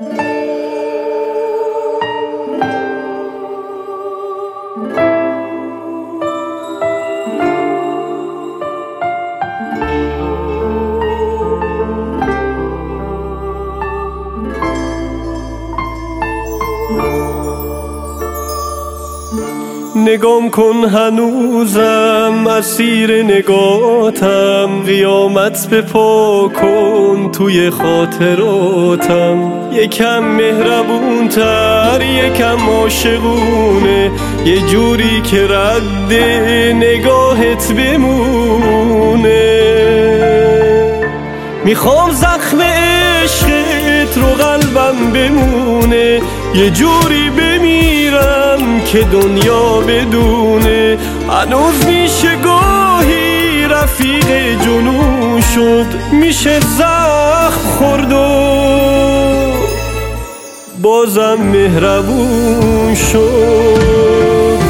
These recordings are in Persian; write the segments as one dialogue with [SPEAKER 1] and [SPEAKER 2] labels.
[SPEAKER 1] نگام کن هنوزم اسیر نگاتم، قیامت به پا کن توی خاطراتم. یکم مهربون تر، یکم عاشقونه، یه جوری که رد نگاهت بمونه. میخوام زخم عشقت رو قلبم بمونه، یه جوری بمیرم که دنیا بدونه. هنوز میشه گاهی رفیق جنون شد، میشه زخم خورد و بازم مهربون شد.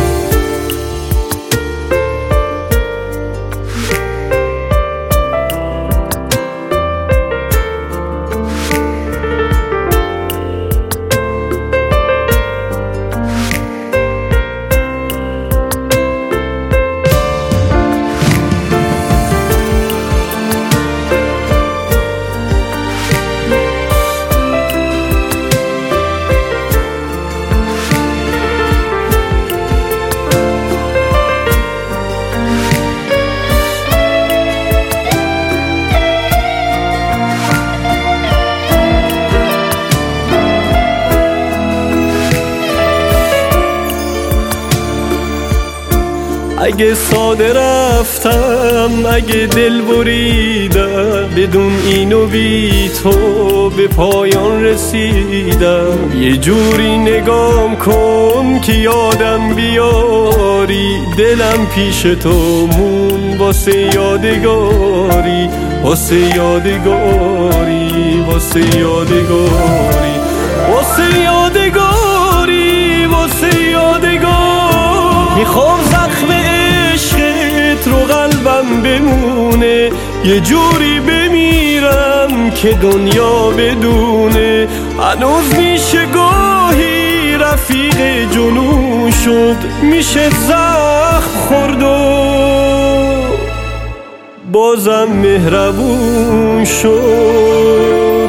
[SPEAKER 1] اگه ساده رفتم، اگه دل بریدم، بدون اینو بی تو به پایان رسیدم. یه جوری نگام کن که یادم بیاری، دلم پیش تو مون واسه یادگاری، واسه یادگاری، واسه یادگاری، واسه یادگاری، واسه یادگاری. میخوام زخم عشقت رو قلبم بمونه، یه جوری بمیرم که دنیا بدونه. هنوز میشه گاهی رفیق جنون شد، میشه زخم خورد و بازم مهربون شد.